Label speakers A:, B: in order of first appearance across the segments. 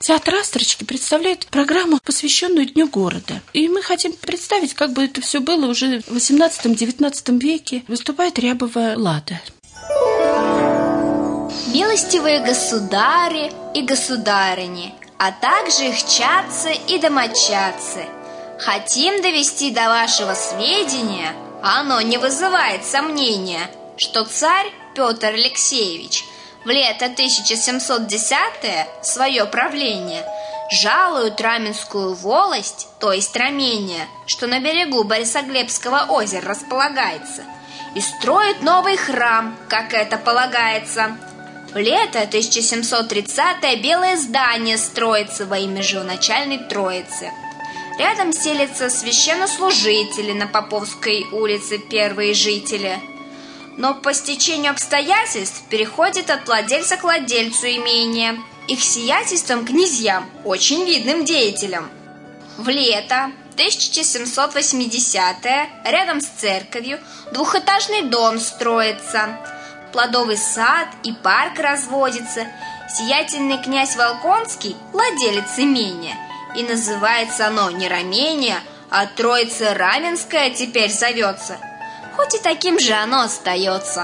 A: Театр «Астрочки» представляет программу, посвященную Дню города. И мы хотим представить, как бы это все было уже в XVIII-XIX веке. Выступает Рябова Лада.
B: Милостивые государы и государыни, а также их чадцы и домочадцы, хотим довести до вашего сведения, оно не вызывает сомнения, что царь Петр Алексеевич в лето 1710-е свое правление жалует Раменскую волость, то есть Рамение, что на берегу Борисоглебского озера располагается, и строит новый храм, как это полагается. В лето 1730-е белое здание строится во имя Живоначальной Троицы. Рядом селятся священнослужители на Поповской улице, первые жители. Но по стечению обстоятельств переходит от владельца к владельцу имения, их сиятельством князьям, очень видным деятелям. В лето 1780-е рядом с церковью двухэтажный дом строится, плодовый сад и парк разводится. Сиятельный князь Волконский – владелец имения, и называется оно не Рамение, а Троица Раменская теперь зовется, хоть и таким же оно остается.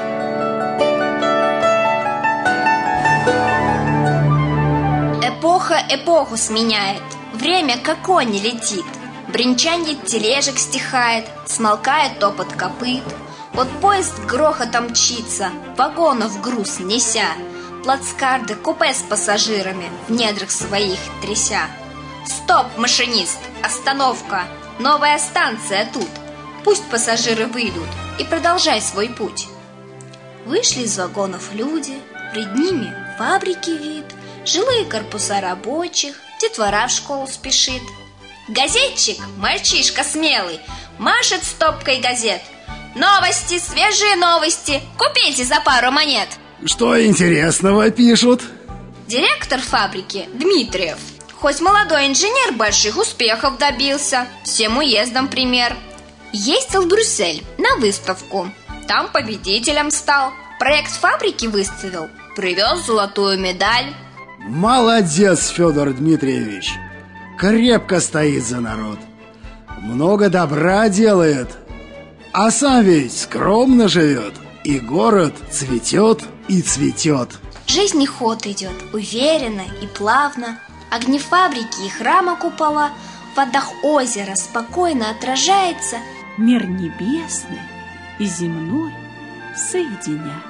B: Эпоха эпоху сменяет, время как конь летит, бренчанье тележек стихает, смолкает топот копыт. Вот поезд грохотом мчится, вагонов груз неся, плацкарды, купе с пассажирами в недрах своих тряся. Стоп, машинист, остановка, новая станция тут. Пусть пассажиры выйдут и продолжай свой путь. Вышли из вагонов люди, пред ними фабрики вид, жилые корпуса рабочих, детвора в школу спешит. Газетчик, мальчишка смелый, машет стопкой газет. Новости, свежие новости, купите за пару монет.
C: Что интересного пишут?
B: Директор фабрики Дмитриев, хоть молодой инженер, больших успехов добился, всем уездом пример. Ездил в Брюссель на выставку, там победителем стал, проект фабрики выставил, привез золотую медаль.
C: Молодец, Федор Дмитриевич, крепко стоит за народ, много добра делает. А сам ведь скромно живет, и город цветет и цветет.
B: Жизнь ход идет уверенно и плавно. Огни фабрики и храма купола, в водах озера спокойно отражается.
A: Мир небесный и земной соединя.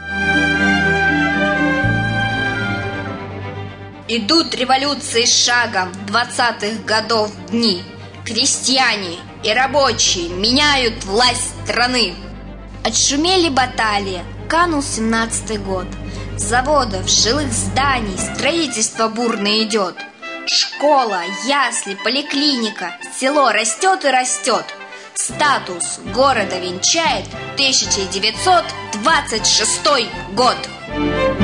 B: Идут революции шагом 20-х годов дни. Крестьяне и рабочие меняют власть страны. Отшумели баталии, канул 17-й год. Заводов, жилых зданий, строительство бурно идет. Школа, ясли, поликлиника, село растет и растет. Статус города венчает 1926 год.